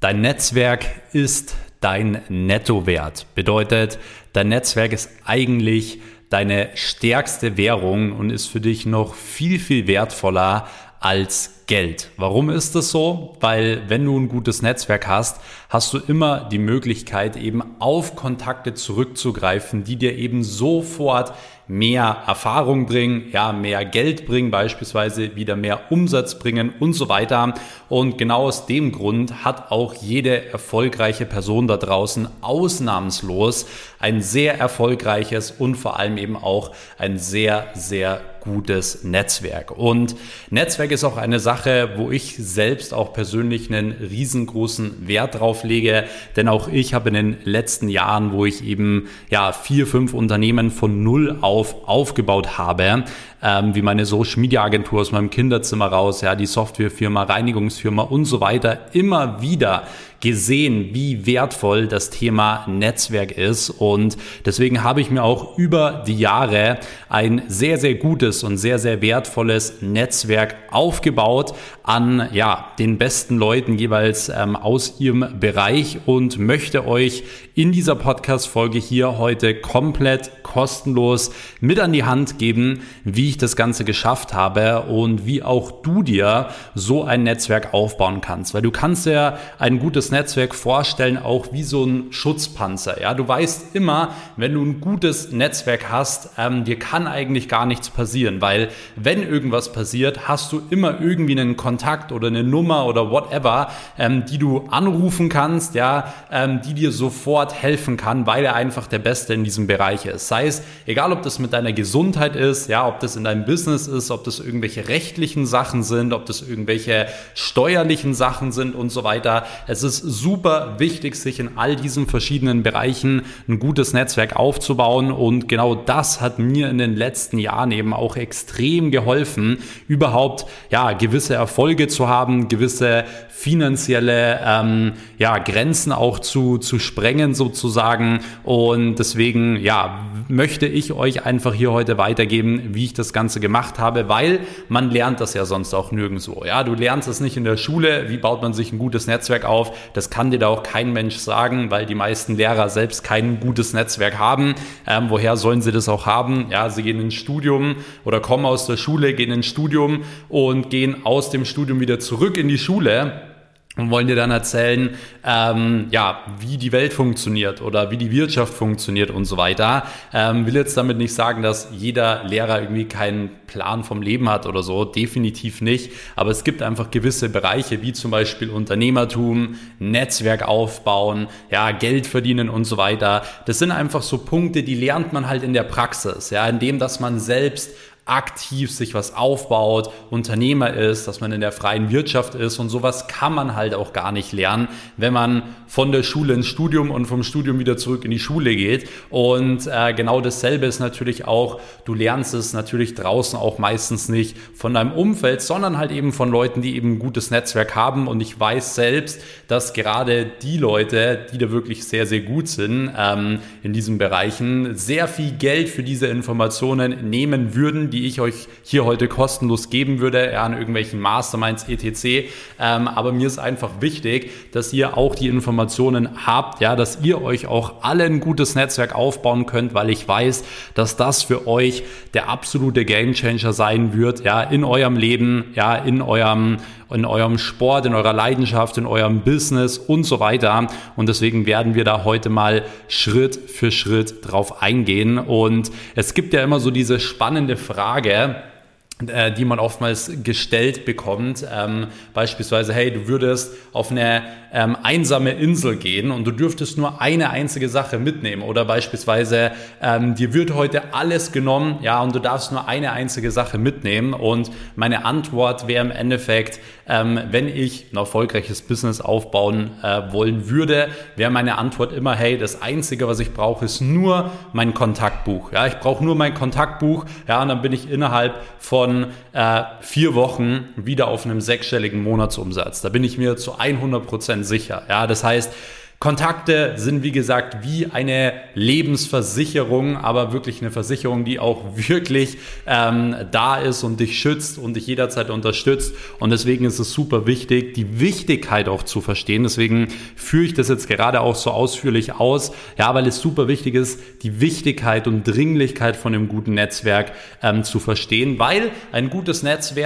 Dein Netzwerk ist dein Nettowert. Bedeutet, dein Netzwerk ist eigentlich deine stärkste Währung und ist für dich noch viel, viel wertvoller als Geld. Warum ist das so? Weil wenn du ein gutes Netzwerk hast, hast du immer die Möglichkeit, eben auf Kontakte zurückzugreifen, die dir eben sofort mehr Erfahrung bringen, mehr Geld bringen, beispielsweise wieder mehr Umsatz bringen und so weiter. Und genau aus dem Grund hat auch jede erfolgreiche Person da draußen ausnahmslos ein sehr erfolgreiches und vor allem eben auch ein sehr, sehr gutes Netzwerk. Und Netzwerk ist auch eine Sache, wo ich selbst auch persönlich einen riesengroßen Wert drauf lege, denn auch ich habe in den letzten Jahren, wo ich eben 4, 5 Unternehmen von null aufgebaut habe, wie meine Social Media Agentur aus meinem Kinderzimmer raus, die Softwarefirma, Reinigungsfirma und so weiter, immer wieder gesehen, wie wertvoll das Thema Netzwerk ist, und deswegen habe ich mir auch über die Jahre ein sehr, sehr gutes und sehr, sehr wertvolles Netzwerk aufgebaut an den besten Leuten jeweils aus ihrem Bereich und möchte euch in dieser Podcast-Folge hier heute komplett kostenlos mit an die Hand geben, wie ich das Ganze geschafft habe und wie auch du dir so ein Netzwerk aufbauen kannst. Weil du kannst dir ein gutes Netzwerk vorstellen, auch wie so ein Schutzpanzer. Ja, du weißt immer, wenn du ein gutes Netzwerk hast, dir kann eigentlich gar nichts passieren, weil wenn irgendwas passiert, hast du immer irgendwie einen Kontakt oder eine Nummer oder whatever, die du anrufen kannst, die dir sofort helfen kann, weil er einfach der Beste in diesem Bereich ist. Sei es, egal ob das mit deiner Gesundheit ist, ob das in deinem Business ist, ob das irgendwelche rechtlichen Sachen sind, ob das irgendwelche steuerlichen Sachen sind und so weiter. Es ist super wichtig, sich in all diesen verschiedenen Bereichen ein gutes Netzwerk aufzubauen, und genau das hat mir in den letzten Jahren eben auch extrem geholfen, überhaupt gewisse Erfolge zu haben, gewisse finanzielle Grenzen auch zu sprengen sozusagen, und deswegen möchte ich euch einfach hier heute weitergeben, wie ich das Ganze gemacht habe, weil man lernt das ja sonst auch nirgendwo. Du lernst es nicht in der Schule, wie baut man sich ein gutes Netzwerk auf, das kann dir da auch kein Mensch sagen, weil die meisten Lehrer selbst kein gutes Netzwerk haben. Woher sollen sie das auch haben? Sie gehen ins Studium oder kommen aus der Schule, gehen ins Studium und gehen aus dem Studium wieder zurück in die Schule und wollen dir dann erzählen, wie die Welt funktioniert oder wie die Wirtschaft funktioniert und so weiter. Will jetzt damit nicht sagen, dass jeder Lehrer irgendwie keinen Plan vom Leben hat oder so, definitiv nicht. Aber es gibt einfach gewisse Bereiche, wie zum Beispiel Unternehmertum, Netzwerk aufbauen, Geld verdienen und so weiter. Das sind einfach so Punkte, die lernt man halt in der Praxis, indem dass man selbst aktiv sich was aufbaut, Unternehmer ist, dass man in der freien Wirtschaft ist, und sowas kann man halt auch gar nicht lernen, wenn man von der Schule ins Studium und vom Studium wieder zurück in die Schule geht. Und genau dasselbe ist natürlich auch, du lernst es natürlich draußen auch meistens nicht von deinem Umfeld, sondern halt eben von Leuten, die eben ein gutes Netzwerk haben, und ich weiß selbst, dass gerade die Leute, die da wirklich sehr, sehr gut sind in diesen Bereichen, sehr viel Geld für diese Informationen nehmen würden, die ich euch hier heute kostenlos geben würde, an irgendwelchen Masterminds, etc. Aber mir ist einfach wichtig, dass ihr auch die Informationen habt, dass ihr euch auch alle ein gutes Netzwerk aufbauen könnt, weil ich weiß, dass das für euch der absolute Gamechanger sein wird, in eurem Leben, in eurem Sport, in eurer Leidenschaft, in eurem Business und so weiter. Und deswegen werden wir da heute mal Schritt für Schritt drauf eingehen. Und es gibt ja immer so diese spannende Frage, die man oftmals gestellt bekommt, beispielsweise, hey, du würdest auf eine einsame Insel gehen und du dürftest nur eine einzige Sache mitnehmen, oder beispielsweise dir wird heute alles genommen, und du darfst nur eine einzige Sache mitnehmen, und meine Antwort wäre im Endeffekt, wenn ich ein erfolgreiches Business aufbauen wollen würde, wäre meine Antwort immer, hey, das Einzige, was ich brauche, ist nur mein Kontaktbuch. Ich brauche nur mein Kontaktbuch, und dann bin ich innerhalb von 4 Wochen wieder auf einem 6-stelligen Monatsumsatz. Da bin ich mir zu 100% sicher. Das heißt, Kontakte sind, wie gesagt, wie eine Lebensversicherung, aber wirklich eine Versicherung, die auch wirklich da ist und dich schützt und dich jederzeit unterstützt. Und deswegen ist es super wichtig, die Wichtigkeit auch zu verstehen. Deswegen führe ich das jetzt gerade auch so ausführlich aus, ja, weil es super wichtig ist, die Wichtigkeit und Dringlichkeit von einem guten Netzwerk zu verstehen, weil ein gutes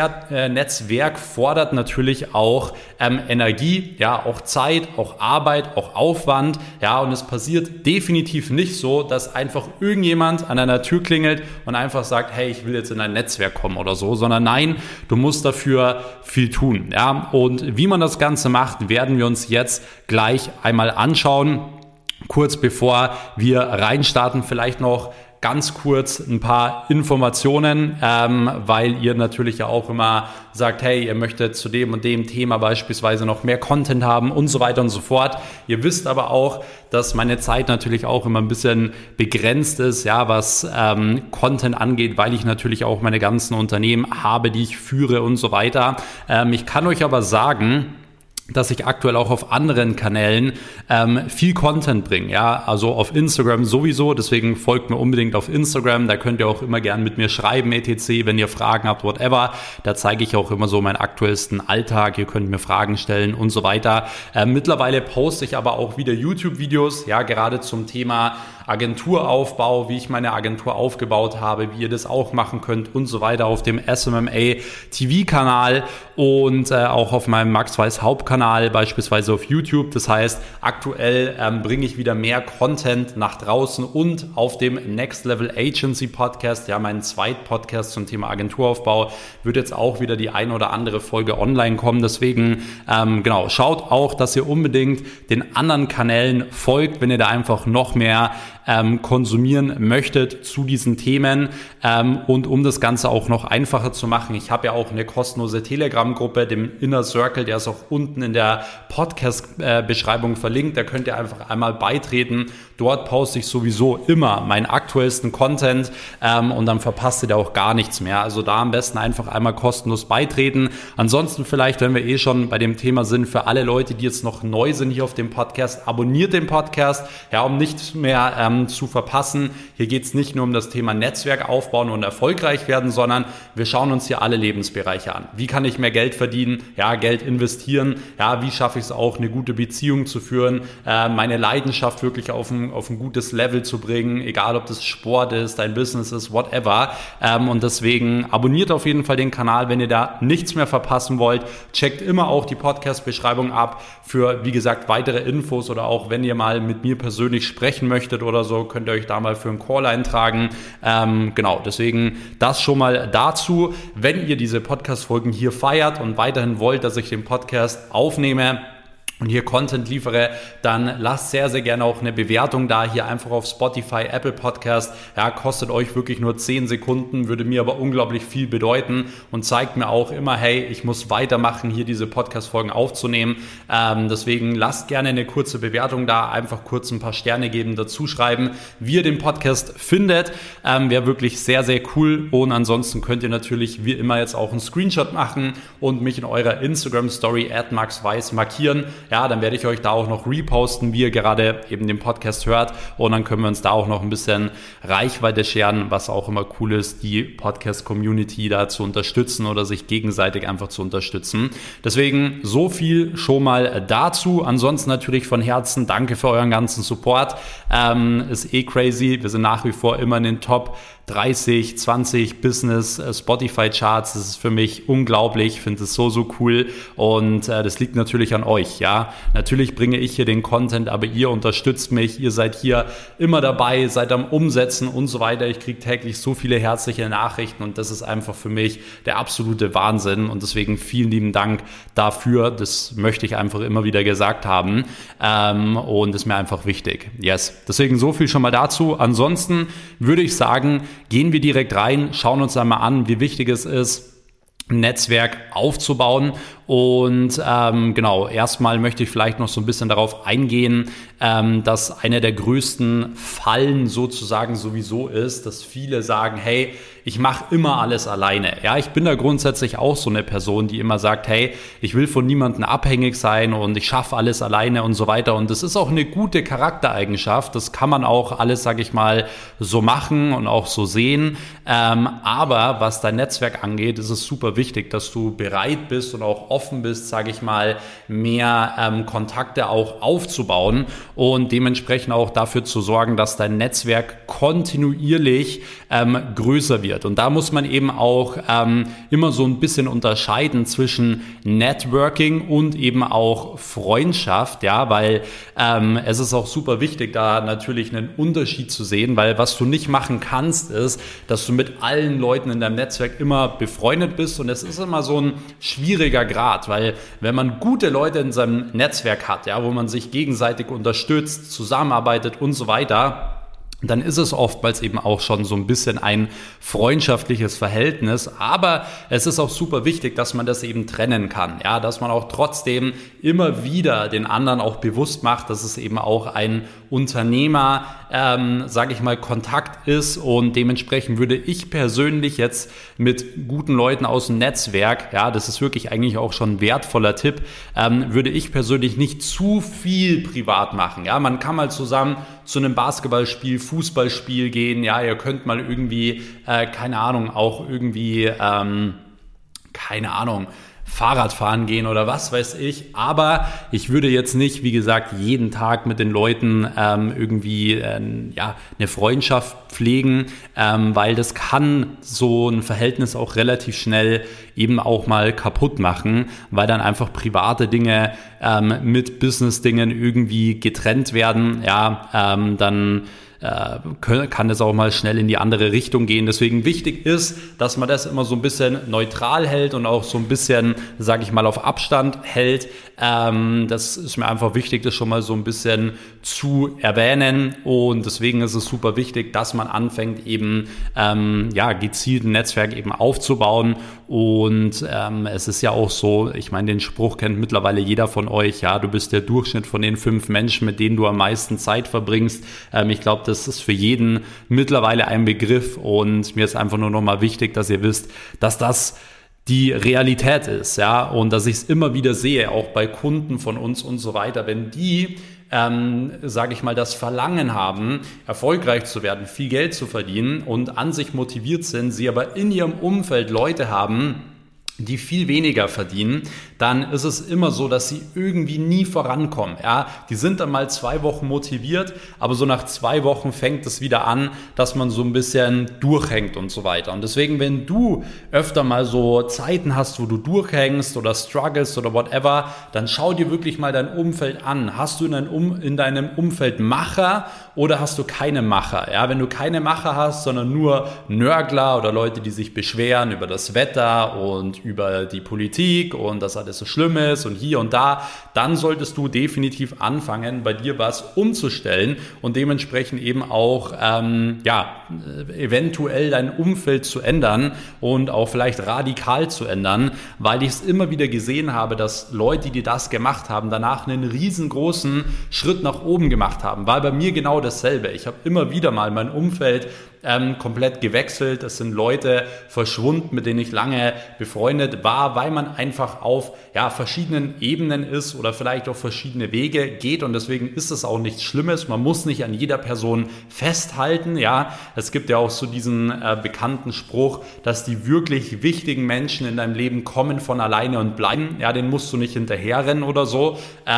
Netzwerk fordert natürlich auch Energie, ja, auch Zeit, auch Arbeit, auch Aufwand, ja, und es passiert definitiv nicht so, dass einfach irgendjemand an deiner Tür klingelt und einfach sagt, hey, ich will jetzt in ein Netzwerk kommen oder so, sondern nein, du musst dafür viel tun, ja, und wie man das Ganze macht, werden wir uns jetzt gleich einmal anschauen. Kurz bevor wir reinstarten, vielleicht noch ganz kurz ein paar Informationen, weil ihr natürlich ja auch immer sagt, hey, ihr möchtet zu dem und dem Thema beispielsweise noch mehr Content haben und so weiter und so fort. Ihr wisst aber auch, dass meine Zeit natürlich auch immer ein bisschen begrenzt ist, ja, was Content angeht, weil ich natürlich auch meine ganzen Unternehmen habe, die ich führe und so weiter. Ich kann euch aber sagen, dass ich aktuell auch auf anderen Kanälen viel Content bringe, ja, also auf Instagram sowieso, deswegen folgt mir unbedingt auf Instagram, da könnt ihr auch immer gern mit mir schreiben, etc., wenn ihr Fragen habt, whatever, da zeige ich auch immer so meinen aktuellsten Alltag, ihr könnt mir Fragen stellen und so weiter. Mittlerweile poste ich aber auch wieder YouTube-Videos, ja, gerade zum Thema Agenturaufbau, wie ich meine Agentur aufgebaut habe, wie ihr das auch machen könnt und so weiter auf dem SMMA TV-Kanal und auch auf meinem Max Weiß Hauptkanal, beispielsweise auf YouTube. Das heißt, aktuell bringe ich wieder mehr Content nach draußen und auf dem Next Level Agency Podcast, ja, mein Zweit-Podcast zum Thema Agenturaufbau, wird jetzt auch wieder die ein oder andere Folge online kommen. Deswegen, genau, schaut auch, dass ihr unbedingt den anderen Kanälen folgt, wenn ihr da einfach noch mehr konsumieren möchtet zu diesen Themen und um das Ganze auch noch einfacher zu machen. Ich habe ja auch eine kostenlose Telegram-Gruppe, dem Inner Circle, der ist auch unten in der Podcast-Beschreibung verlinkt. Da könnt ihr einfach einmal beitreten. Dort poste ich sowieso immer meinen aktuellsten Content und dann verpasst ihr da auch gar nichts mehr. Also da am besten einfach einmal kostenlos beitreten. Ansonsten vielleicht, wenn wir eh schon bei dem Thema sind, für alle Leute, die jetzt noch neu sind hier auf dem Podcast, abonniert den Podcast, ja, um nichts mehr zu verpassen. Hier geht es nicht nur um das Thema Netzwerk aufbauen und erfolgreich werden, sondern wir schauen uns hier alle Lebensbereiche an. Wie kann ich mehr Geld verdienen? Ja, Geld investieren. Ja, wie schaffe ich es auch, eine gute Beziehung zu führen? Meine Leidenschaft wirklich auf ein gutes Level zu bringen, egal ob das Sport ist, dein Business ist, whatever. Und deswegen abonniert auf jeden Fall den Kanal, wenn ihr da nichts mehr verpassen wollt. Checkt immer auch die Podcast-Beschreibung ab für, wie gesagt, weitere Infos oder auch, wenn ihr mal mit mir persönlich sprechen möchtet oder so, könnt ihr euch da mal für einen Call eintragen. Genau, deswegen das schon mal dazu. Wenn ihr diese Podcast-Folgen hier feiert und weiterhin wollt, dass ich den Podcast aufnehme und hier Content liefere, dann lasst sehr, sehr gerne auch eine Bewertung da, hier einfach auf Spotify, Apple Podcast, ja, kostet euch wirklich nur 10 Sekunden, würde mir aber unglaublich viel bedeuten und zeigt mir auch immer, hey, ich muss weitermachen, hier diese Podcast-Folgen aufzunehmen, deswegen lasst gerne eine kurze Bewertung da, einfach kurz ein paar Sterne geben, dazu schreiben, wie ihr den Podcast findet, wäre wirklich sehr, sehr cool und ansonsten könnt ihr natürlich wie immer jetzt auch einen Screenshot machen und mich in eurer Instagram-Story @maxweiss markieren. Ja, dann werde ich euch da auch noch reposten, wie ihr gerade eben den Podcast hört und dann können wir uns da auch noch ein bisschen Reichweite scheren, was auch immer cool ist, die Podcast-Community da zu unterstützen oder sich gegenseitig einfach zu unterstützen. Deswegen so viel schon mal dazu. Ansonsten natürlich von Herzen danke für euren ganzen Support. Ist eh crazy. Wir sind nach wie vor immer in den Top 30, 20 Business Spotify Charts. Das ist für mich unglaublich. Ich finde es so, so cool und das liegt natürlich an euch, ja. Natürlich bringe ich hier den Content, aber ihr unterstützt mich. Ihr seid hier immer dabei, seid am Umsetzen und so weiter. Ich kriege täglich so viele herzliche Nachrichten und das ist einfach für mich der absolute Wahnsinn und deswegen vielen lieben Dank dafür. Das möchte ich einfach immer wieder gesagt haben und ist mir einfach wichtig. Yes. Deswegen so viel schon mal dazu. Ansonsten würde ich sagen, gehen wir direkt rein, schauen uns einmal an, wie wichtig es ist, ein Netzwerk aufzubauen Und genau, erstmal möchte ich vielleicht noch so ein bisschen darauf eingehen, dass eine der größten Fallen sozusagen sowieso ist, dass viele sagen, hey, ich mache immer alles alleine. Ja, ich bin da grundsätzlich auch so eine Person, die immer sagt, hey, ich will von niemandem abhängig sein und ich schaffe alles alleine und so weiter. Und das ist auch eine gute Charaktereigenschaft. Das kann man auch alles, sage ich mal, so machen und auch so sehen. Aber was dein Netzwerk angeht, ist es super wichtig, dass du bereit bist und auch offen bist, sage ich mal, mehr Kontakte auch aufzubauen und dementsprechend auch dafür zu sorgen, dass dein Netzwerk kontinuierlich größer wird. Und da muss man eben auch immer so ein bisschen unterscheiden zwischen Networking und eben auch Freundschaft, ja, weil es ist auch super wichtig, da natürlich einen Unterschied zu sehen, weil was du nicht machen kannst, ist, dass du mit allen Leuten in deinem Netzwerk immer befreundet bist und es ist immer so ein schwieriger Grad, weil wenn man gute Leute in seinem Netzwerk hat, ja, wo man sich gegenseitig unterstützt, zusammenarbeitet und so weiter, dann ist es oftmals eben auch schon so ein bisschen ein freundschaftliches Verhältnis. Aber es ist auch super wichtig, dass man das eben trennen kann. Ja, dass man auch trotzdem immer wieder den anderen auch bewusst macht, dass es eben auch ein Unternehmer, sage ich mal, Kontakt ist. Und dementsprechend würde ich persönlich jetzt mit guten Leuten aus dem Netzwerk, ja, das ist wirklich eigentlich auch schon ein wertvoller Tipp, würde ich persönlich nicht zu viel privat machen. Ja, man kann mal zusammen zu einem Basketballspiel, Fußballspiel gehen, ja, ihr könnt mal irgendwie, keine Ahnung, auch irgendwie, keine Ahnung, Fahrrad fahren gehen oder was weiß ich, aber ich würde jetzt nicht, wie gesagt, jeden Tag mit den Leuten irgendwie ja, eine Freundschaft pflegen, weil das kann so ein Verhältnis auch relativ schnell eben auch mal kaputt machen, weil dann einfach private Dinge mit Business-Dingen irgendwie getrennt werden, ja, dann kann es auch mal schnell in die andere Richtung gehen. Deswegen wichtig ist, dass man das immer so ein bisschen neutral hält und auch so ein bisschen, sage ich mal, auf Abstand hält. Das ist mir einfach wichtig, das schon mal so ein bisschen zu erwähnen und deswegen ist es super wichtig, dass man anfängt eben ja, gezielt ein Netzwerk eben aufzubauen und es ist ja auch so, ich meine, den Spruch kennt mittlerweile jeder von euch, ja, du bist der Durchschnitt von den 5 Menschen, mit denen du am meisten Zeit verbringst. Ich glaube, das ist für jeden mittlerweile ein Begriff und mir ist einfach nur nochmal wichtig, dass ihr wisst, dass das die Realität ist, ja, und dass ich es immer wieder sehe, auch bei Kunden von uns und so weiter, wenn die, sage ich mal, das Verlangen haben, erfolgreich zu werden, viel Geld zu verdienen und an sich motiviert sind, sie aber in ihrem Umfeld Leute haben, die viel weniger verdienen, dann ist es immer so, dass sie irgendwie nie vorankommen. Ja, die sind dann mal 2 Wochen motiviert, aber so nach 2 Wochen fängt es wieder an, dass man so ein bisschen durchhängt und so weiter. Und deswegen, wenn du öfter mal so Zeiten hast, wo du durchhängst oder struggles oder whatever, dann schau dir wirklich mal dein Umfeld an. Hast du in deinem Umfeld Macher oder hast du keine Macher? Ja, wenn du keine Macher hast, sondern nur Nörgler oder Leute, die sich beschweren über das Wetter und über die Politik und dass alles so schlimm ist und hier und da, dann solltest du definitiv anfangen, bei dir was umzustellen und dementsprechend eben auch ja, eventuell dein Umfeld zu ändern und auch vielleicht radikal zu ändern, weil ich es immer wieder gesehen habe, dass Leute, die das gemacht haben, danach einen riesengroßen Schritt nach oben gemacht haben. War bei mir genau dasselbe. Ich habe immer wieder mal mein Umfeld komplett gewechselt. Es sind Leute verschwunden, mit denen ich lange befreundet war, weil man einfach auf verschiedenen Ebenen ist oder vielleicht auf verschiedene Wege geht und deswegen ist es auch nichts Schlimmes. Man muss nicht an jeder Person festhalten. Ja, es gibt ja auch so diesen bekannten Spruch, dass die wirklich wichtigen Menschen in deinem Leben kommen von alleine und bleiben. Ja, den musst du nicht hinterherrennen oder so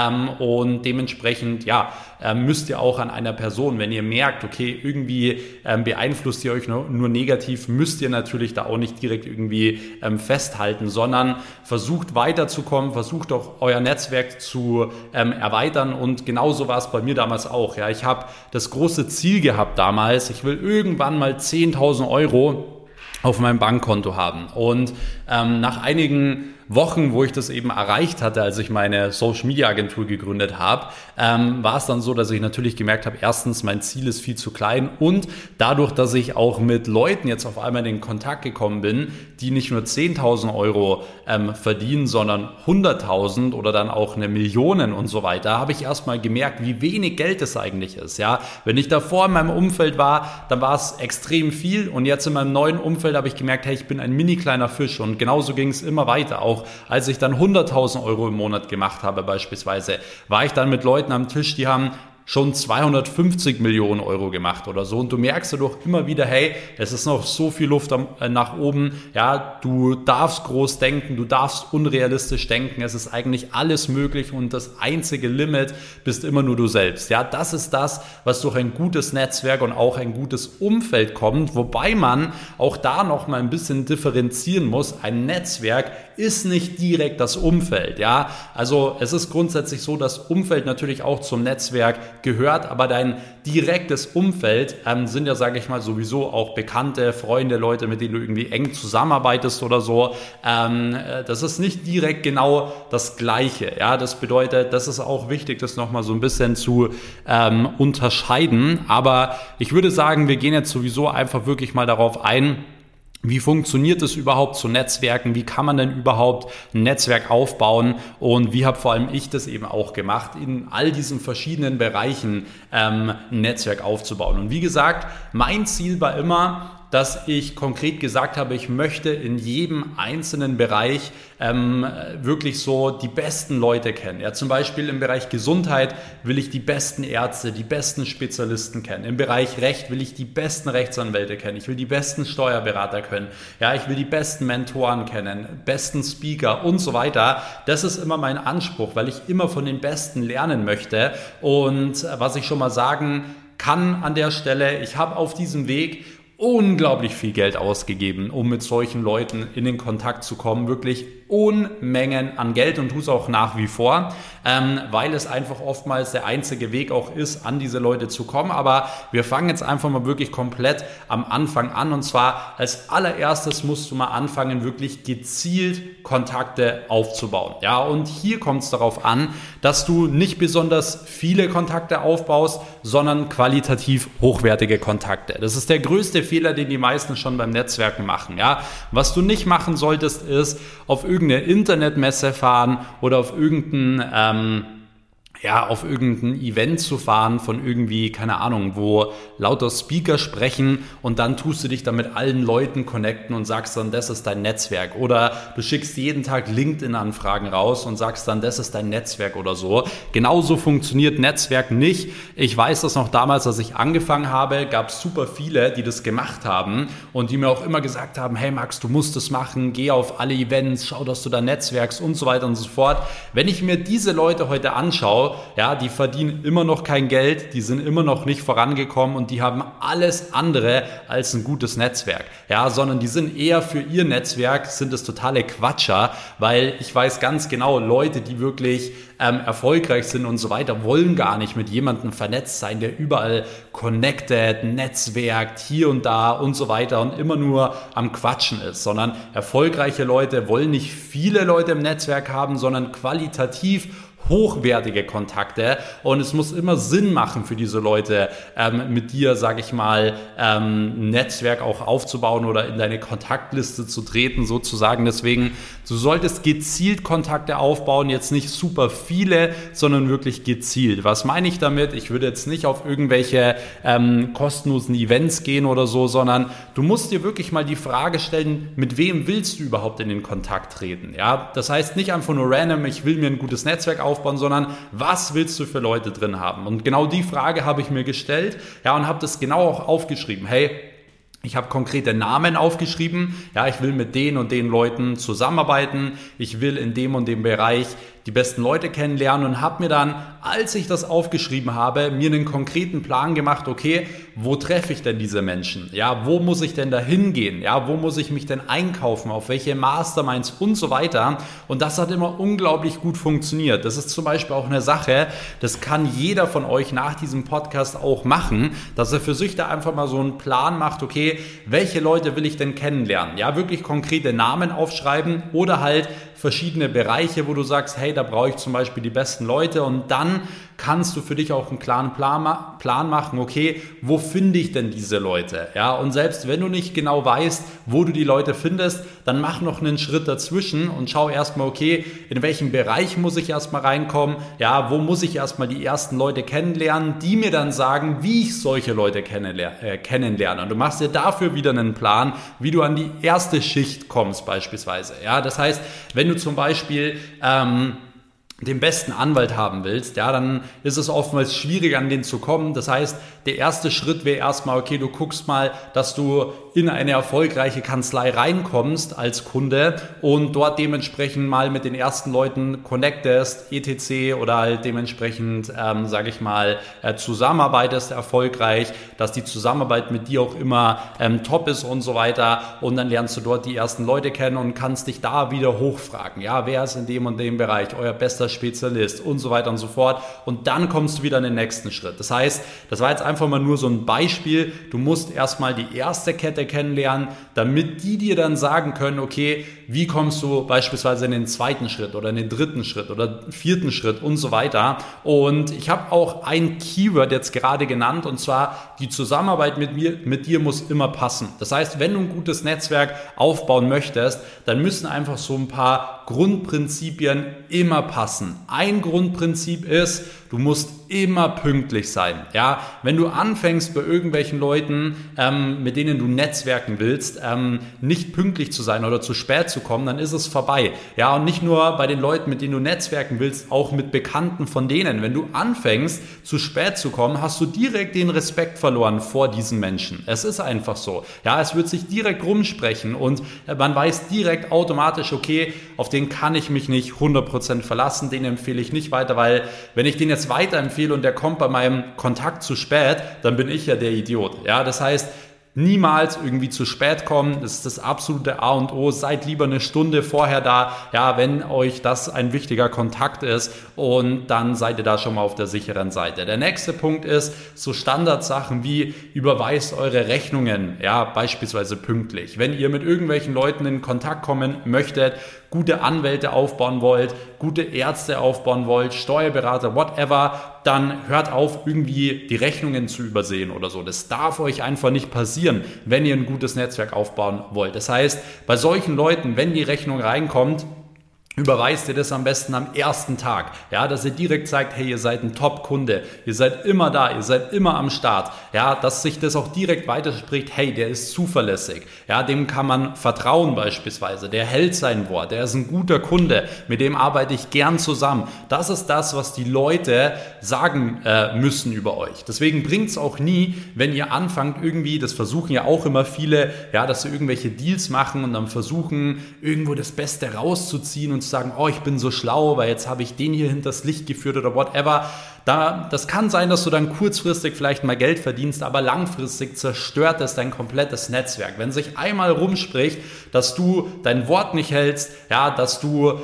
und dementsprechend müsst ihr auch an einer Person, wenn ihr merkt, okay, irgendwie beeinflusst ihr euch nur negativ, müsst ihr natürlich da auch nicht direkt irgendwie festhalten, sondern versucht weiterzukommen, versucht auch euer Netzwerk zu erweitern und genauso war es bei mir damals auch. Ja, ich habe das große Ziel gehabt damals, ich will irgendwann mal 10.000 € auf meinem Bankkonto haben und nach einigen Wochen, wo ich das eben erreicht hatte, als ich meine Social-Media-Agentur gegründet habe, war es dann so, dass ich natürlich gemerkt habe, erstens, mein Ziel ist viel zu klein und dadurch, dass ich auch mit Leuten jetzt auf einmal in Kontakt gekommen bin, die nicht nur 10.000 Euro verdienen, sondern 100.000 oder dann auch eine Million und so weiter, habe ich erstmal gemerkt, wie wenig Geld es eigentlich ist. Ja, wenn ich davor in meinem Umfeld war, dann war es extrem viel und jetzt in meinem neuen Umfeld habe ich gemerkt, hey, ich bin ein mini kleiner Fisch und genauso ging es immer weiter. Auch als ich dann 100.000 Euro im Monat gemacht habe beispielsweise, war ich dann mit Leuten am Tisch, die haben schon 250 Millionen Euro gemacht oder so. Und du merkst dadurch immer wieder, hey, es ist noch so viel Luft nach oben. Ja, du darfst groß denken, du darfst unrealistisch denken. Es ist eigentlich alles möglich und das einzige Limit bist immer nur du selbst. Ja, das ist das, was durch ein gutes Netzwerk und auch ein gutes Umfeld kommt. Wobei man auch da noch mal ein bisschen differenzieren muss. Ein Netzwerk ist nicht direkt das Umfeld. Ja, also es ist grundsätzlich so, dass Umfeld natürlich auch zum Netzwerk gehört, aber dein direktes Umfeld sind ja, sage ich mal, sowieso auch Bekannte, Freunde, Leute, mit denen du irgendwie eng zusammenarbeitest oder so. Das ist nicht direkt genau das Gleiche. Ja, das bedeutet, das ist auch wichtig, das nochmal so ein bisschen zu unterscheiden. Aber ich würde sagen, wir gehen jetzt sowieso einfach wirklich mal darauf ein, wie funktioniert es überhaupt zu Netzwerken? Wie kann man denn überhaupt ein Netzwerk aufbauen? Und wie habe vor allem ich das eben auch gemacht, in all diesen verschiedenen Bereichen ein Netzwerk aufzubauen? Und wie gesagt, mein Ziel war immer, dass ich konkret gesagt habe, ich möchte in jedem einzelnen Bereich wirklich so die besten Leute kennen. Ja, zum Beispiel im Bereich Gesundheit will ich die besten Ärzte, die besten Spezialisten kennen. Im Bereich Recht will ich die besten Rechtsanwälte kennen. Ich will die besten Steuerberater kennen. Ja, ich will die besten Mentoren kennen, besten Speaker und so weiter. Das ist immer mein Anspruch, weil ich immer von den Besten lernen möchte. Und was ich schon mal sagen kann an der Stelle, ich habe auf diesem Weg unglaublich viel Geld ausgegeben, um mit solchen Leuten in den Kontakt zu kommen. Wirklich Unmengen an Geld und tue es auch nach wie vor, weil es einfach oftmals der einzige Weg auch ist, an diese Leute zu kommen. Aber wir fangen jetzt einfach mal wirklich komplett am Anfang an. Und zwar als allererstes musst du mal anfangen, wirklich gezielt Kontakte aufzubauen. Ja, und hier kommt es darauf an, dass du nicht besonders viele Kontakte aufbaust, sondern qualitativ hochwertige Kontakte. Das ist der größte Fehler, den die meisten schon beim Netzwerken machen. Ja, was du nicht machen solltest, ist auf irgendeine Internetmesse fahren oder auf irgendein Event zu fahren von irgendwie, keine Ahnung, wo lauter Speaker sprechen und dann tust du dich da mit allen Leuten connecten und sagst dann, das ist dein Netzwerk. Oder du schickst jeden Tag LinkedIn-Anfragen raus und sagst dann, das ist dein Netzwerk oder so. Genauso funktioniert Netzwerk nicht. Ich weiß das noch damals, als ich angefangen habe, gab es super viele, die das gemacht haben und die mir auch immer gesagt haben, hey Max, du musst das machen, geh auf alle Events, schau, dass du da netzwerkst und so weiter und so fort. Wenn ich mir diese Leute heute anschaue, ja, die verdienen immer noch kein Geld, die sind immer noch nicht vorangekommen und die haben alles andere als ein gutes Netzwerk, ja, sondern die sind eher für ihr Netzwerk, sind das totale Quatscher, weil ich weiß ganz genau, Leute, die wirklich erfolgreich sind und so weiter, wollen gar nicht mit jemandem vernetzt sein, der überall connected, netzwerkt, hier und da und so weiter und immer nur am Quatschen ist, sondern erfolgreiche Leute wollen nicht viele Leute im Netzwerk haben, sondern qualitativ hochwertige Kontakte und es muss immer Sinn machen für diese Leute, mit dir, sage ich mal, ein Netzwerk auch aufzubauen oder in deine Kontaktliste zu treten sozusagen. Deswegen, du solltest gezielt Kontakte aufbauen, jetzt nicht super viele, sondern wirklich gezielt. Was meine ich damit? Ich würde jetzt nicht auf irgendwelche kostenlosen Events gehen oder so, sondern du musst dir wirklich mal die Frage stellen, mit wem willst du überhaupt in den Kontakt treten? Ja, das heißt nicht einfach nur random, ich will mir ein gutes Netzwerk aufbauen, sondern was willst du für Leute drin haben? Und genau die Frage habe ich mir gestellt, ja, und habe das genau auch aufgeschrieben. Hey, ich habe konkrete Namen aufgeschrieben, ja, ich will mit den und den Leuten zusammenarbeiten, ich will in dem und dem Bereich die besten Leute kennenlernen und habe mir dann, als ich das aufgeschrieben habe, mir einen konkreten Plan gemacht, okay, wo treffe ich denn diese Menschen? Ja, wo muss ich denn da hingehen? Ja, wo muss ich mich denn einkaufen? Auf welche Masterminds und so weiter? Und das hat immer unglaublich gut funktioniert. Das ist zum Beispiel auch eine Sache, das kann jeder von euch nach diesem Podcast auch machen, dass er für sich da einfach mal so einen Plan macht, okay, welche Leute will ich denn kennenlernen? Ja, wirklich konkrete Namen aufschreiben oder halt verschiedene Bereiche, wo du sagst, hey, da brauche ich zum Beispiel die besten Leute, und dann kannst du für dich auch einen klaren Plan machen, okay, wo finde ich denn diese Leute? Ja, und selbst wenn du nicht genau weißt, wo du die Leute findest, dann mach noch einen Schritt dazwischen und schau erstmal, okay, in welchem Bereich muss ich erstmal reinkommen? Ja, wo muss ich erstmal die ersten Leute kennenlernen, die mir dann sagen, wie ich solche Leute kennenlerne. Und du machst dir dafür wieder einen Plan, wie du an die erste Schicht kommst beispielsweise. Ja, das heißt, wenn du zum Beispiel den besten Anwalt haben willst, ja, dann ist es oftmals schwierig, an den zu kommen. Das heißt, der erste Schritt wäre erstmal, okay, du guckst mal, dass du in eine erfolgreiche Kanzlei reinkommst als Kunde und dort dementsprechend mal mit den ersten Leuten connectest, etc. oder halt dementsprechend, zusammenarbeitest erfolgreich, dass die Zusammenarbeit mit dir auch immer top ist und so weiter, und dann lernst du dort die ersten Leute kennen und kannst dich da wieder hochfragen, ja, wer ist in dem und dem Bereich euer bester Spezialist und so weiter und so fort, und dann kommst du wieder in den nächsten Schritt. Das heißt, das war jetzt einfach mal nur so ein Beispiel, du musst erstmal die erste Kette kennenlernen, damit die dir dann sagen können, okay, wie kommst du beispielsweise in den zweiten Schritt oder in den dritten Schritt oder vierten Schritt und so weiter. Und ich habe auch ein Keyword jetzt gerade genannt, und zwar die Zusammenarbeit mit dir muss immer passen. Das heißt, wenn du ein gutes Netzwerk aufbauen möchtest, dann müssen einfach so ein paar Grundprinzipien immer passen. Ein Grundprinzip ist, du musst immer pünktlich sein. Ja, wenn du anfängst bei irgendwelchen Leuten, mit denen du netzwerken willst, nicht pünktlich zu sein oder zu spät zu kommen, dann ist es vorbei. Ja, und nicht nur bei den Leuten, mit denen du netzwerken willst, auch mit Bekannten von denen. Wenn du anfängst, zu spät zu kommen, hast du direkt den Respekt verloren vor diesen Menschen. Es ist einfach so. Ja, es wird sich direkt rumsprechen und man weiß direkt automatisch, okay, auf den kann ich mich nicht 100% verlassen, den empfehle ich nicht weiter, weil wenn ich den jetzt weiterempfehle und der kommt bei meinem Kontakt zu spät, dann bin ich ja der Idiot. Ja, das heißt, niemals irgendwie zu spät kommen, das ist das absolute A und O. Seid lieber eine Stunde vorher da, ja, wenn euch das ein wichtiger Kontakt ist, und dann seid ihr da schon mal auf der sicheren Seite. Der nächste Punkt ist so Standardsachen wie überweist eure Rechnungen, ja, beispielsweise pünktlich. Wenn ihr mit irgendwelchen Leuten in Kontakt kommen möchtet, gute Anwälte aufbauen wollt, gute Ärzte aufbauen wollt, Steuerberater, whatever, dann hört auf, irgendwie die Rechnungen zu übersehen oder so. Das darf euch einfach nicht passieren, wenn ihr ein gutes Netzwerk aufbauen wollt. Das heißt, bei solchen Leuten, wenn die Rechnung reinkommt, überweist ihr das am besten am ersten Tag, ja, dass ihr direkt zeigt, hey, ihr seid ein Top-Kunde, ihr seid immer da, ihr seid immer am Start, ja, dass sich das auch direkt weiterspricht, hey, der ist zuverlässig, ja, dem kann man vertrauen beispielsweise, der hält sein Wort, der ist ein guter Kunde, mit dem arbeite ich gern zusammen. Das ist das, was die Leute sagen müssen über euch. Deswegen bringt es auch nie, wenn ihr anfangt irgendwie, das versuchen ja auch immer viele, ja, dass sie irgendwelche Deals machen und dann versuchen, irgendwo das Beste rauszuziehen und zu sagen, oh, ich bin so schlau, weil jetzt habe ich den hier hinters Licht geführt oder whatever. Das kann sein, dass du dann kurzfristig vielleicht mal Geld verdienst, aber langfristig zerstört es dein komplettes Netzwerk. Wenn sich einmal rumspricht, dass du dein Wort nicht hältst, ja, dass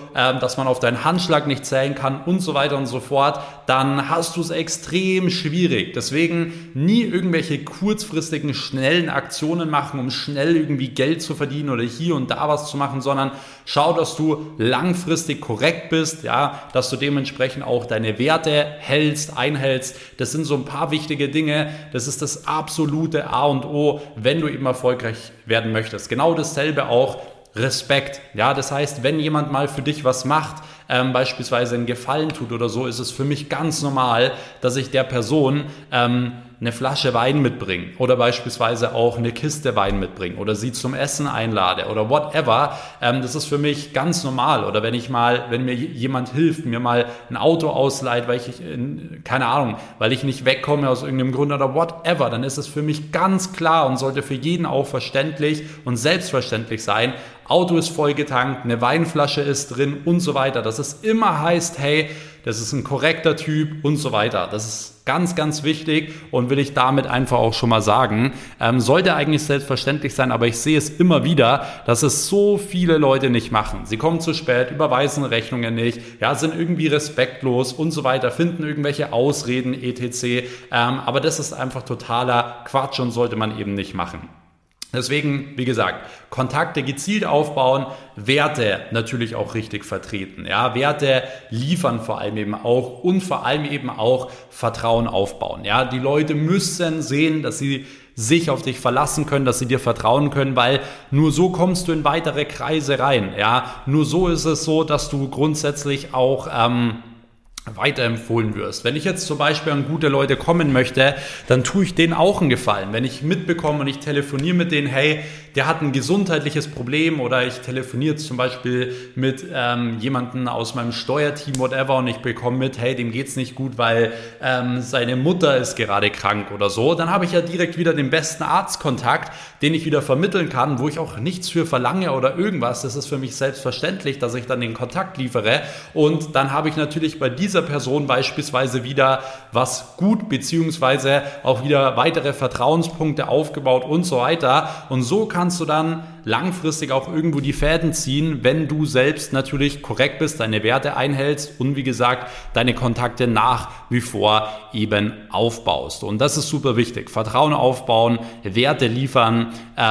man auf deinen Handschlag nicht zählen kann und so weiter und so fort, dann hast du es extrem schwierig. Deswegen nie irgendwelche kurzfristigen, schnellen Aktionen machen, um schnell irgendwie Geld zu verdienen oder hier und da was zu machen, sondern schau, dass du langfristig korrekt bist, ja, dass du dementsprechend auch deine Werte einhältst. Das sind so ein paar wichtige Dinge. Das ist das absolute A und O, wenn du eben erfolgreich werden möchtest. Genau dasselbe auch Respekt. Ja, das heißt, wenn jemand mal für dich was macht, beispielsweise einen Gefallen tut oder so, ist es für mich ganz normal, dass ich der Person eine Flasche Wein mitbringe oder beispielsweise auch eine Kiste Wein mitbringe oder sie zum Essen einlade oder whatever. Das ist für mich ganz normal. Oder wenn mir jemand hilft, mir mal ein Auto ausleiht, weil ich nicht wegkomme aus irgendeinem Grund oder whatever, dann ist es für mich ganz klar und sollte für jeden auch verständlich und selbstverständlich sein. Auto ist vollgetankt, eine Weinflasche ist drin und so weiter. Dass es immer heißt, hey, das ist ein korrekter Typ und so weiter. Das ist ganz, ganz wichtig und will ich damit einfach auch schon mal sagen. Sollte eigentlich selbstverständlich sein, aber ich sehe es immer wieder, dass es so viele Leute nicht machen. Sie kommen zu spät, überweisen Rechnungen nicht, ja, sind irgendwie respektlos und so weiter, finden irgendwelche Ausreden, etc. Aber das ist einfach totaler Quatsch und sollte man eben nicht machen. Deswegen, wie gesagt, Kontakte gezielt aufbauen, Werte natürlich auch richtig vertreten. Ja, Werte liefern vor allem eben auch und vor allem eben auch Vertrauen aufbauen. Ja, die Leute müssen sehen, dass sie sich auf dich verlassen können, dass sie dir vertrauen können, weil nur so kommst du in weitere Kreise rein. Ja, nur so ist es so, dass du grundsätzlich auch weiterempfohlen wirst. Wenn ich jetzt zum Beispiel an gute Leute kommen möchte, dann tue ich denen auch einen Gefallen. Wenn ich mitbekomme und ich telefoniere mit denen, hey, der hat ein gesundheitliches Problem, oder ich telefoniere jetzt zum Beispiel mit jemandem aus meinem Steuerteam, whatever, und ich bekomme mit, hey, dem geht's nicht gut, weil seine Mutter ist gerade krank oder so, dann habe ich ja direkt wieder den besten Arztkontakt, den ich wieder vermitteln kann, wo ich auch nichts für verlange oder irgendwas. Das ist für mich selbstverständlich, dass ich dann den Kontakt liefere, und dann habe ich natürlich bei dieser Person beispielsweise wieder was gut, beziehungsweise auch wieder weitere Vertrauenspunkte aufgebaut und so weiter. Und so kannst du dann langfristig auch irgendwo die Fäden ziehen, wenn du selbst natürlich korrekt bist, deine Werte einhältst und wie gesagt, deine Kontakte nach wie vor eben aufbaust. Und das ist super wichtig. Vertrauen aufbauen, Werte liefern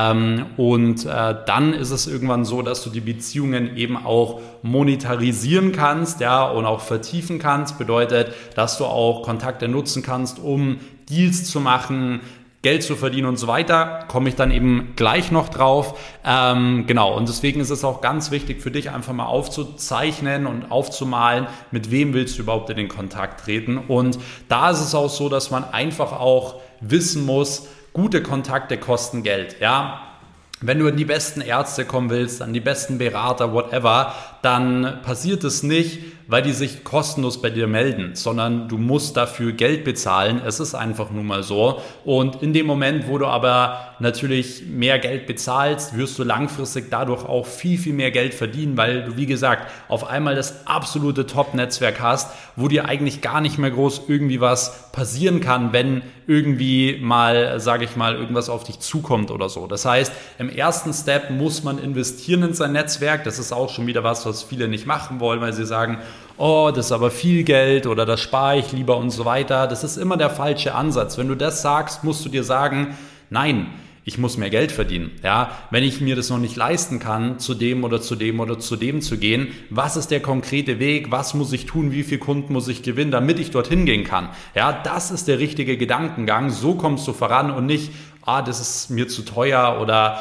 und dann ist es irgendwann so, dass du die Beziehungen eben auch monetarisieren kannst, ja, und auch vertiefen kannst. Bedeutet, dass du auch Kontakte nutzen kannst, um Deals zu machen, Geld zu verdienen und so weiter, komme ich dann eben gleich noch drauf. Genau, und deswegen ist es auch ganz wichtig für dich, einfach mal aufzuzeichnen und aufzumalen, mit wem willst du überhaupt in den Kontakt treten. Und da ist es auch so, dass man einfach auch wissen muss, gute Kontakte kosten Geld, ja. Wenn du an die besten Ärzte kommen willst, an die besten Berater, whatever, dann passiert es nicht, weil die sich kostenlos bei dir melden, sondern du musst dafür Geld bezahlen. Es ist einfach nun mal so. Und in dem Moment, wo du aber natürlich mehr Geld bezahlst, wirst du langfristig dadurch auch viel, viel mehr Geld verdienen, weil du, wie gesagt, auf einmal das absolute Top-Netzwerk hast, wo dir eigentlich gar nicht mehr groß irgendwie was passieren kann, wenn irgendwie mal, sage ich mal, irgendwas auf dich zukommt oder so. Das heißt, im ersten Step muss man investieren in sein Netzwerk. Das ist auch schon wieder was viele nicht machen wollen, weil sie sagen, oh, das ist aber viel Geld oder das spare ich lieber und so weiter. Das ist immer der falsche Ansatz. Wenn du das sagst, musst du dir sagen, nein, ich muss mehr Geld verdienen. Ja, wenn ich mir das noch nicht leisten kann, zu dem oder zu dem oder zu dem zu gehen, was ist der konkrete Weg? Was muss ich tun? Wie viele Kunden muss ich gewinnen, damit ich dorthin gehen kann? Ja, das ist der richtige Gedankengang. So kommst du voran und nicht, das ist mir zu teuer oder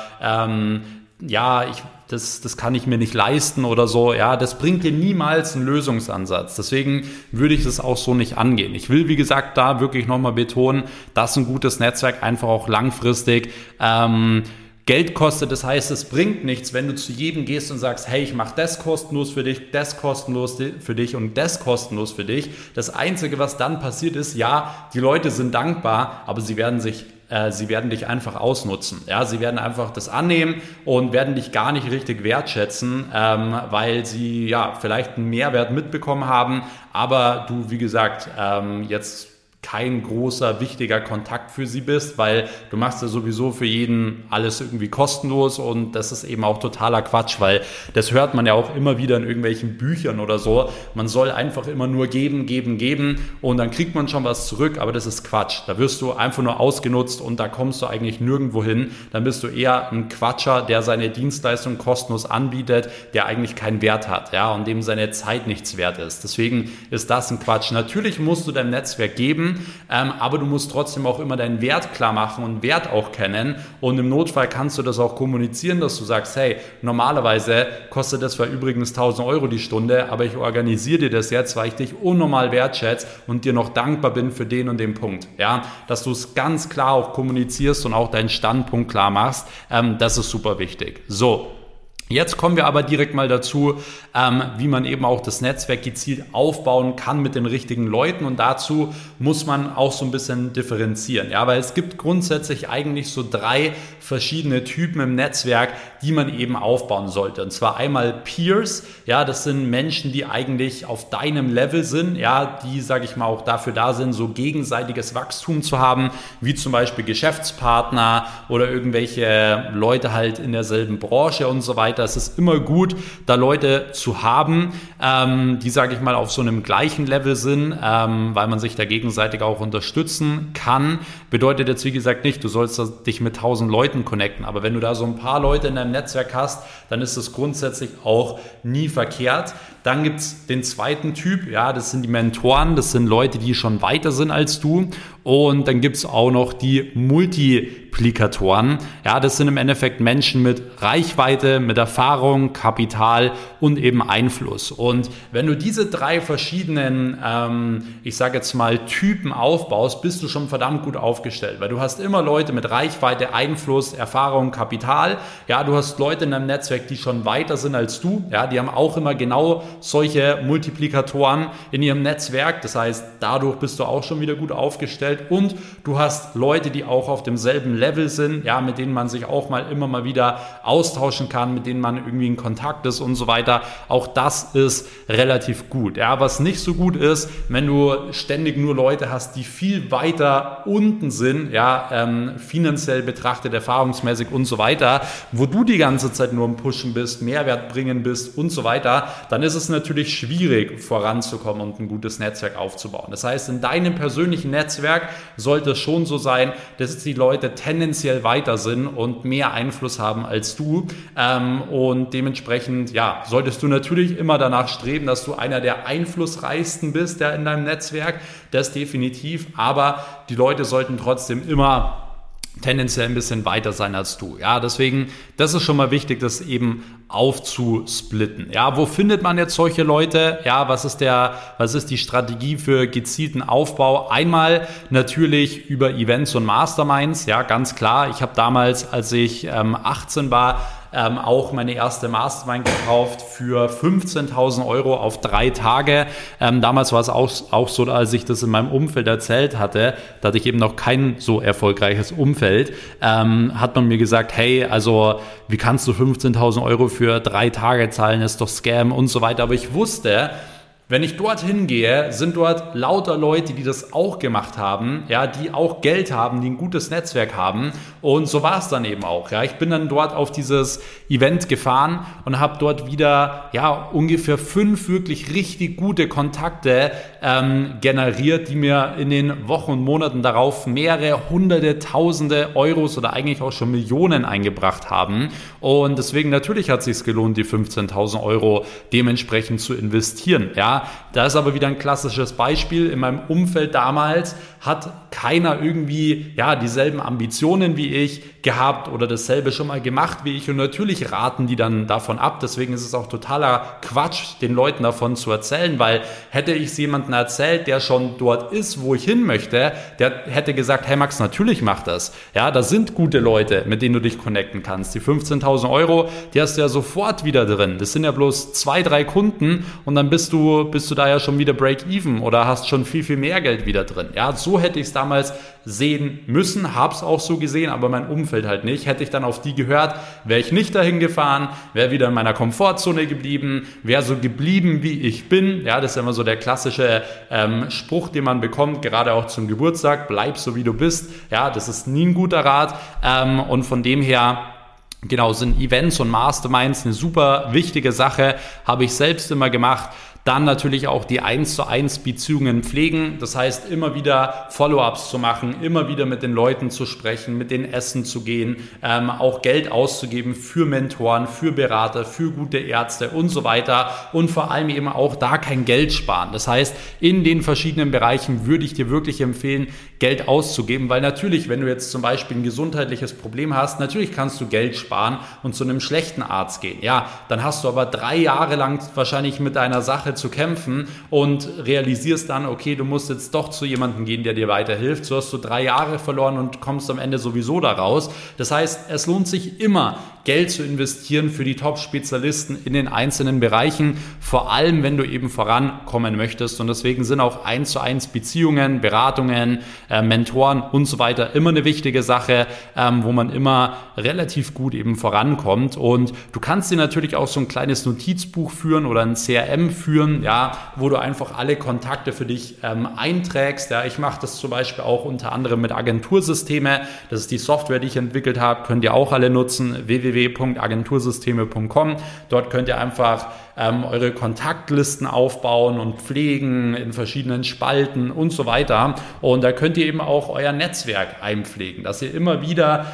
das kann ich mir nicht leisten oder so. Ja, das bringt dir niemals einen Lösungsansatz. Deswegen würde ich das auch so nicht angehen. Ich will, wie gesagt, da wirklich nochmal betonen, dass ein gutes Netzwerk einfach auch langfristig Geld kostet. Das heißt, es bringt nichts, wenn du zu jedem gehst und sagst, hey, ich mache das kostenlos für dich, das kostenlos für dich und das kostenlos für dich. Das Einzige, was dann passiert ist, ja, die Leute sind dankbar, aber sie werden dich einfach ausnutzen. Ja, sie werden einfach das annehmen und werden dich gar nicht richtig wertschätzen, weil sie ja vielleicht einen Mehrwert mitbekommen haben, aber du, wie gesagt, jetzt kein großer, wichtiger Kontakt für sie bist, weil du machst ja sowieso für jeden alles irgendwie kostenlos, und das ist eben auch totaler Quatsch, weil das hört man ja auch immer wieder in irgendwelchen Büchern oder so. Man soll einfach immer nur geben, geben, geben und dann kriegt man schon was zurück, aber das ist Quatsch. Da wirst du einfach nur ausgenutzt und da kommst du eigentlich nirgendwo hin. Dann bist du eher ein Quatscher, der seine Dienstleistung kostenlos anbietet, der eigentlich keinen Wert hat, ja, und dem seine Zeit nichts wert ist. Deswegen ist das ein Quatsch. Natürlich musst du deinem Netzwerk geben, aber du musst trotzdem auch immer deinen Wert klar machen und Wert auch kennen, und im Notfall kannst du das auch kommunizieren, dass du sagst, hey, normalerweise kostet das zwar übrigens 1.000 Euro die Stunde, aber ich organisiere dir das jetzt, weil ich dich unnormal wertschätze und dir noch dankbar bin für den und den Punkt, ja, dass du es ganz klar auch kommunizierst und auch deinen Standpunkt klar machst, das ist super wichtig. So. Jetzt kommen wir aber direkt mal dazu, wie man eben auch das Netzwerk gezielt aufbauen kann mit den richtigen Leuten, und dazu muss man auch so ein bisschen differenzieren, ja, weil es gibt grundsätzlich eigentlich so 3 verschiedene Typen im Netzwerk, die man eben aufbauen sollte, und zwar einmal Peers, ja, das sind Menschen, die eigentlich auf deinem Level sind, ja, die, sage ich mal, auch dafür da sind, so gegenseitiges Wachstum zu haben, wie zum Beispiel Geschäftspartner oder irgendwelche Leute halt in derselben Branche und so weiter. weiter. Es ist immer gut, da Leute zu haben, die, sage ich mal, auf so einem gleichen Level sind, weil man sich da gegenseitig auch unterstützen kann. Bedeutet jetzt, wie gesagt, nicht, du sollst dich mit 1000 Leuten connecten, aber wenn du da so ein paar Leute in deinem Netzwerk hast, dann ist das grundsätzlich auch nie verkehrt. Dann gibt es den zweiten Typ, ja, das sind die Mentoren, das sind Leute, die schon weiter sind als du. Und dann gibt es auch noch die Multiplikatoren. Ja, das sind im Endeffekt Menschen mit Reichweite, mit Erfahrung, Kapital und eben Einfluss. Und wenn du diese 3 verschiedenen, ich sage jetzt mal, Typen aufbaust, bist du schon verdammt gut aufgestellt, weil du hast immer Leute mit Reichweite, Einfluss, Erfahrung, Kapital. Ja, du hast Leute in deinem Netzwerk, die schon weiter sind als du. Ja, die haben auch immer genau solche Multiplikatoren in ihrem Netzwerk. Das heißt, dadurch bist du auch schon wieder gut aufgestellt. Und du hast Leute, die auch auf demselben Level sind, ja, mit denen man sich auch immer mal wieder austauschen kann, mit denen man irgendwie in Kontakt ist und so weiter. Auch das ist relativ gut. Ja, was nicht so gut ist, wenn du ständig nur Leute hast, die viel weiter unten sind, ja, finanziell betrachtet, erfahrungsmäßig und so weiter, wo du die ganze Zeit nur am Pushen bist, Mehrwert bringen bist und so weiter, dann ist es natürlich schwierig, voranzukommen und ein gutes Netzwerk aufzubauen. Das heißt, in deinem persönlichen Netzwerk sollte es schon so sein, dass die Leute tendenziell weiter sind und mehr Einfluss haben als du. Und dementsprechend, ja, solltest du natürlich immer danach streben, dass du einer der einflussreichsten bist, der in deinem Netzwerk. Das definitiv. Aber die Leute sollten trotzdem immer tendenziell ein bisschen weiter sein als du. Ja, deswegen, das ist schon mal wichtig, das eben aufzusplitten. Ja, wo findet man jetzt solche Leute? Ja, was ist die Strategie für gezielten Aufbau? Einmal natürlich über Events und Masterminds. Ja, ganz klar. Ich habe damals, als ich 18 war, auch meine erste Mastermind gekauft für 15.000 Euro auf 3 Tage. Damals war es auch so, als ich das in meinem Umfeld erzählt hatte, da hatte ich eben noch kein so erfolgreiches Umfeld, hat man mir gesagt, hey, also wie kannst du 15.000 Euro für 3 Tage zahlen, ist doch Scam und so weiter. Aber ich wusste, wenn ich dorthin gehe, sind dort lauter Leute, die das auch gemacht haben, ja, die auch Geld haben, die ein gutes Netzwerk haben, und so war es dann eben auch. Ja. Ich bin dann dort auf dieses Event gefahren und habe dort wieder ungefähr 5 wirklich richtig gute Kontakte generiert, die mir in den Wochen und Monaten darauf mehrere hunderte, tausende Euros oder eigentlich auch schon Millionen eingebracht haben. Und deswegen natürlich hat es sich gelohnt, die 15.000 Euro dementsprechend zu investieren. Ja, da ist aber wieder ein klassisches Beispiel. In meinem Umfeld damals hat keiner irgendwie dieselben Ambitionen wie ich gehabt oder dasselbe schon mal gemacht wie ich, und natürlich raten die dann davon ab. Deswegen ist es auch totaler Quatsch, den Leuten davon zu erzählen, weil hätte ich es jemandem erzählt, der schon dort ist, wo ich hin möchte, der hätte gesagt, hey Max, natürlich mach das. Ja, da sind gute Leute, mit denen du dich connecten kannst. Die 15.000 Euro, die hast du ja sofort wieder drin. Das sind ja bloß 2, 3 Kunden und dann bist du da ja schon wieder Break-Even oder hast schon viel, viel mehr Geld wieder drin. Ja, so hätte ich es damals sehen müssen, hab's auch so gesehen, aber mein Umfeld halt nicht. Hätte ich dann auf die gehört, wäre ich nicht dahin gefahren, wäre wieder in meiner Komfortzone geblieben, wäre so geblieben, wie ich bin. Ja, das ist ja immer so der klassische Spruch, den man bekommt, gerade auch zum Geburtstag, bleib so, wie du bist. Ja, das ist nie ein guter Rat, und von dem her, genau, sind Events und Masterminds eine super wichtige Sache, habe ich selbst immer gemacht. Dann natürlich auch die 1:1 Beziehungen pflegen, das heißt immer wieder Follow-ups zu machen, immer wieder mit den Leuten zu sprechen, mit denen essen zu gehen, auch Geld auszugeben für Mentoren, für Berater, für gute Ärzte und so weiter, und vor allem eben auch da kein Geld sparen. Das heißt, in den verschiedenen Bereichen würde ich dir wirklich empfehlen, Geld auszugeben, weil natürlich, wenn du jetzt zum Beispiel ein gesundheitliches Problem hast, natürlich kannst du Geld sparen und zu einem schlechten Arzt gehen. Ja, dann hast du aber 3 Jahre lang wahrscheinlich mit deiner Sache zu kämpfen und realisierst dann, okay, du musst jetzt doch zu jemandem gehen, der dir weiterhilft. So hast du 3 Jahre verloren und kommst am Ende sowieso da raus. Das heißt, es lohnt sich immer, Geld zu investieren für die Top-Spezialisten in den einzelnen Bereichen, vor allem wenn du eben vorankommen möchtest, und deswegen sind auch 1:1 Beziehungen, Beratungen, Mentoren und so weiter immer eine wichtige Sache, wo man immer relativ gut eben vorankommt, und du kannst dir natürlich auch so ein kleines Notizbuch führen oder ein CRM führen, führen, ja, wo du einfach alle Kontakte für dich einträgst. Ja, ich mache das zum Beispiel auch unter anderem mit Agentursysteme. Das ist die Software, die ich entwickelt habe, könnt ihr auch alle nutzen, www.agentursysteme.com. Dort könnt ihr einfach eure Kontaktlisten aufbauen und pflegen in verschiedenen Spalten und so weiter. Und da könnt ihr eben auch euer Netzwerk einpflegen, dass ihr immer wieder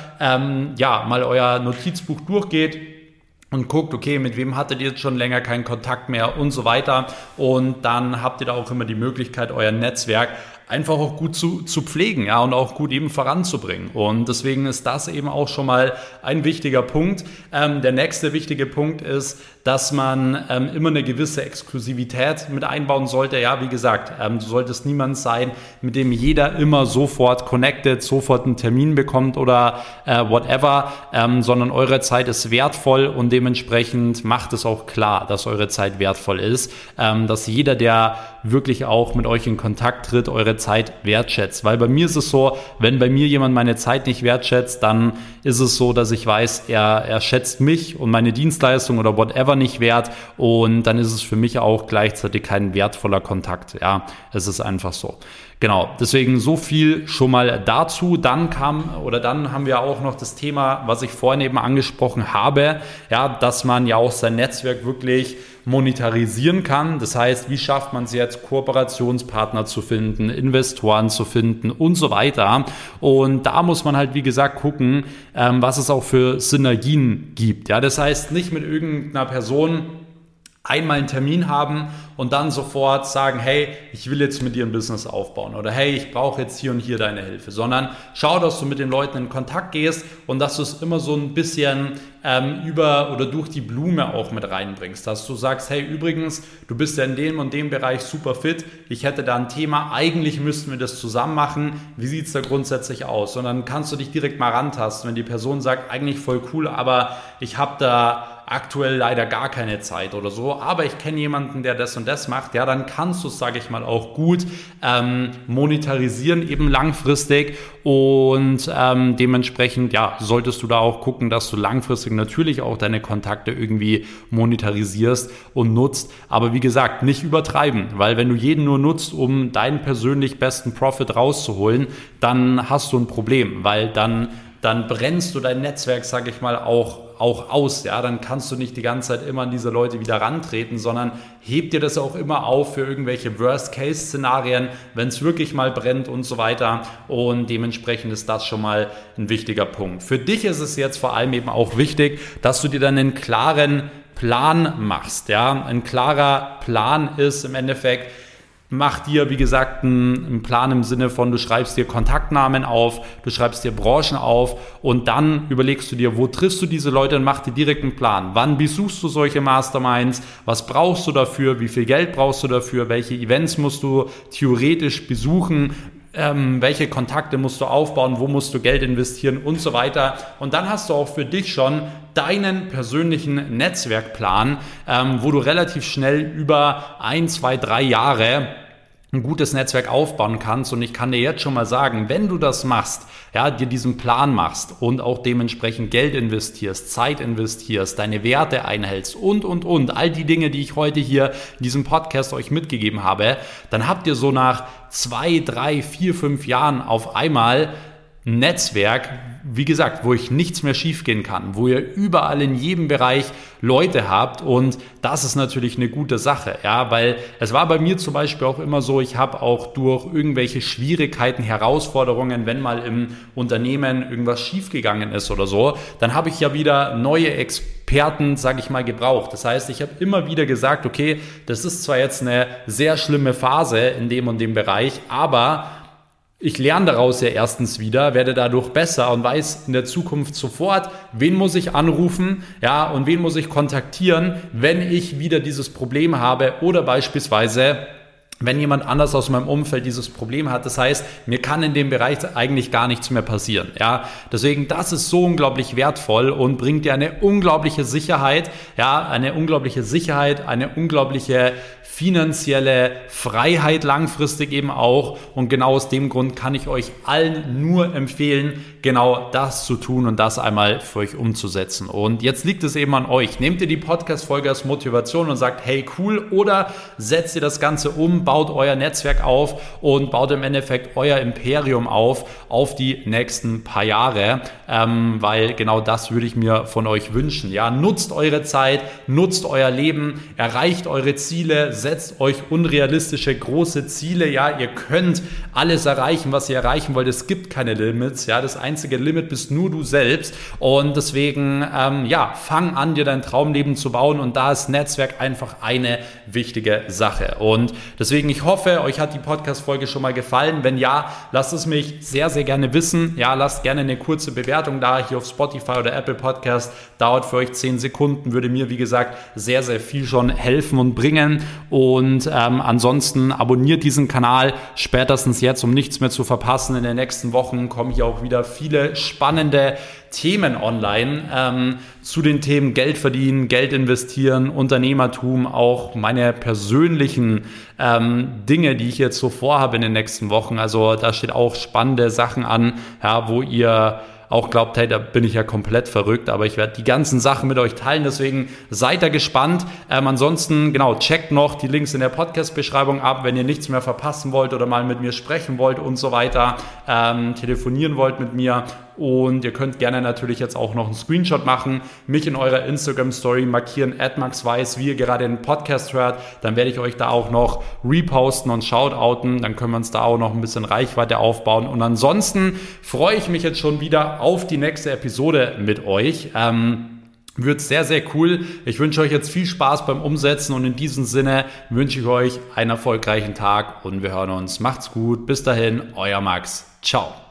mal euer Notizbuch durchgeht und guckt, okay, mit wem hattet ihr jetzt schon länger keinen Kontakt mehr und so weiter. Und dann habt ihr da auch immer die Möglichkeit, euer Netzwerk einfach auch gut zu pflegen, ja, und auch gut eben voranzubringen. Und deswegen ist das eben auch schon mal ein wichtiger Punkt. Der nächste wichtige Punkt ist, dass man immer eine gewisse Exklusivität mit einbauen sollte. Ja, wie gesagt, du solltest niemand sein, mit dem jeder immer sofort connected, sofort einen Termin bekommt oder whatever, sondern eure Zeit ist wertvoll und dementsprechend macht es auch klar, dass eure Zeit wertvoll ist, dass jeder, der wirklich auch mit euch in Kontakt tritt, eure Zeit wertschätzt. Weil bei mir ist es so, wenn bei mir jemand meine Zeit nicht wertschätzt, dann ist es so, dass ich weiß, er schätzt mich und meine Dienstleistung oder whatever nicht wert und dann ist es für mich auch gleichzeitig kein wertvoller Kontakt. Ja, es ist einfach so. Genau, deswegen so viel schon mal dazu. Dann haben wir auch noch das Thema, was ich vorhin eben angesprochen habe, ja, dass man ja auch sein Netzwerk wirklich monetarisieren kann. Das heißt, wie schafft man es jetzt, Kooperationspartner zu finden, Investoren zu finden und so weiter. Und da muss man halt, wie gesagt, gucken, was es auch für Synergien gibt. Ja, das heißt, nicht mit irgendeiner Person einmal einen Termin haben und dann sofort sagen, hey, ich will jetzt mit dir ein Business aufbauen oder hey, ich brauche jetzt hier und hier deine Hilfe, sondern schau, dass du mit den Leuten in Kontakt gehst und dass du es immer so ein bisschen über oder durch die Blume auch mit reinbringst, dass du sagst, hey, übrigens, du bist ja in dem und dem Bereich super fit, ich hätte da ein Thema, eigentlich müssten wir das zusammen machen, wie sieht es da grundsätzlich aus? Und dann kannst du dich direkt mal rantasten, wenn die Person sagt, eigentlich voll cool, aber ich habe da aktuell leider gar keine Zeit oder so, aber ich kenne jemanden, der das und das macht, ja, dann kannst du es, sage ich mal, auch gut monetarisieren, eben langfristig und dementsprechend, ja, solltest du da auch gucken, dass du langfristig natürlich auch deine Kontakte irgendwie monetarisierst und nutzt, aber wie gesagt, nicht übertreiben, weil wenn du jeden nur nutzt, um deinen persönlich besten Profit rauszuholen, dann hast du ein Problem, weil dann brennst du dein Netzwerk, sage ich mal, auch aus, ja, dann kannst du nicht die ganze Zeit immer an diese Leute wieder rantreten, sondern heb dir das auch immer auf für irgendwelche Worst-Case-Szenarien, wenn es wirklich mal brennt und so weiter und dementsprechend ist das schon mal ein wichtiger Punkt. Für dich ist es jetzt vor allem eben auch wichtig, dass du dir dann einen klaren Plan machst, ja, ein klarer Plan ist im Endeffekt, mach dir, wie gesagt, einen Plan im Sinne von, du schreibst dir Kontaktnamen auf, du schreibst dir Branchen auf und dann überlegst du dir, wo triffst du diese Leute und mach dir direkt einen Plan. Wann besuchst du solche Masterminds? Was brauchst du dafür? Wie viel Geld brauchst du dafür? Welche Events musst du theoretisch besuchen? Welche Kontakte musst du aufbauen? Wo musst du Geld investieren? Und so weiter. Und dann hast du auch für dich schon deinen persönlichen Netzwerkplan, wo du relativ schnell über 1, 2, 3 Jahre ein gutes Netzwerk aufbauen kannst und ich kann dir jetzt schon mal sagen, wenn du das machst, ja, dir diesen Plan machst und auch dementsprechend Geld investierst, Zeit investierst, deine Werte einhältst und, all die Dinge, die ich heute hier in diesem Podcast euch mitgegeben habe, dann habt ihr so nach 2, 3, 4, 5 Jahren auf einmal ein Netzwerk, wie gesagt, wo ich nichts mehr schiefgehen kann, wo ihr überall in jedem Bereich Leute habt und das ist natürlich eine gute Sache, ja, weil es war bei mir zum Beispiel auch immer so, ich habe auch durch irgendwelche Schwierigkeiten, Herausforderungen, wenn mal im Unternehmen irgendwas schiefgegangen ist oder so, dann habe ich ja wieder neue Experten, sage ich mal, gebraucht. Das heißt, ich habe immer wieder gesagt, okay, das ist zwar jetzt eine sehr schlimme Phase in dem und dem Bereich, aber ich lerne daraus ja erstens wieder, werde dadurch besser und weiß in der Zukunft sofort, wen muss ich anrufen, ja, und wen muss ich kontaktieren, wenn ich wieder dieses Problem habe oder beispielsweise wenn jemand anders aus meinem Umfeld dieses Problem hat. Das heißt, mir kann in dem Bereich eigentlich gar nichts mehr passieren. Ja, deswegen, das ist so unglaublich wertvoll und bringt dir eine unglaubliche Sicherheit, eine unglaubliche finanzielle Freiheit langfristig eben auch. Und genau aus dem Grund kann ich euch allen nur empfehlen, genau das zu tun und das einmal für euch umzusetzen. Und jetzt liegt es eben an euch. Nehmt ihr die Podcast-Folge als Motivation und sagt, hey cool, oder setzt ihr das Ganze um, baut euer Netzwerk auf und baut im Endeffekt euer Imperium auf die nächsten paar Jahre, weil genau das würde ich mir von euch wünschen. Ja, nutzt eure Zeit, nutzt euer Leben, erreicht eure Ziele, setzt euch unrealistische große Ziele. Ja, ihr könnt alles erreichen, was ihr erreichen wollt. Es gibt keine Limits. Ja, das einzige Limit bist nur du selbst. Und deswegen, fang an, dir dein Traumleben zu bauen. Und da ist Netzwerk einfach eine wichtige Sache. Und deswegen, ich hoffe, euch hat die Podcast-Folge schon mal gefallen. Wenn ja, lasst es mich sehr, sehr gerne wissen. Ja, lasst gerne eine kurze Bewertung da hier auf Spotify oder Apple Podcast. Dauert für euch 10 Sekunden, würde mir, wie gesagt, sehr, sehr viel schon helfen und bringen. Und ansonsten abonniert diesen Kanal spätestens jetzt, um nichts mehr zu verpassen. In den nächsten Wochen kommen hier auch wieder viele spannende Themen online zu den Themen Geld verdienen, Geld investieren, Unternehmertum, auch meine persönlichen Dinge, die ich jetzt so vorhabe in den nächsten Wochen. Also da steht auch spannende Sachen an, ja, wo ihr auch glaubt, hey, da bin ich ja komplett verrückt, aber ich werde die ganzen Sachen mit euch teilen, deswegen seid da gespannt. Ansonsten, genau, checkt noch die Links in der Podcast-Beschreibung ab, wenn ihr nichts mehr verpassen wollt oder mal mit mir sprechen wollt und so weiter, telefonieren wollt mit mir. Und ihr könnt gerne natürlich jetzt auch noch einen Screenshot machen, mich in eurer Instagram-Story markieren, @maxweiss, wie ihr gerade den Podcast hört. Dann werde ich euch da auch noch reposten und shoutouten. Dann können wir uns da auch noch ein bisschen Reichweite aufbauen. Und ansonsten freue ich mich jetzt schon wieder auf die nächste Episode mit euch. Wird sehr, sehr cool. Ich wünsche euch jetzt viel Spaß beim Umsetzen und in diesem Sinne wünsche ich euch einen erfolgreichen Tag und wir hören uns. Macht's gut. Bis dahin, euer Max. Ciao.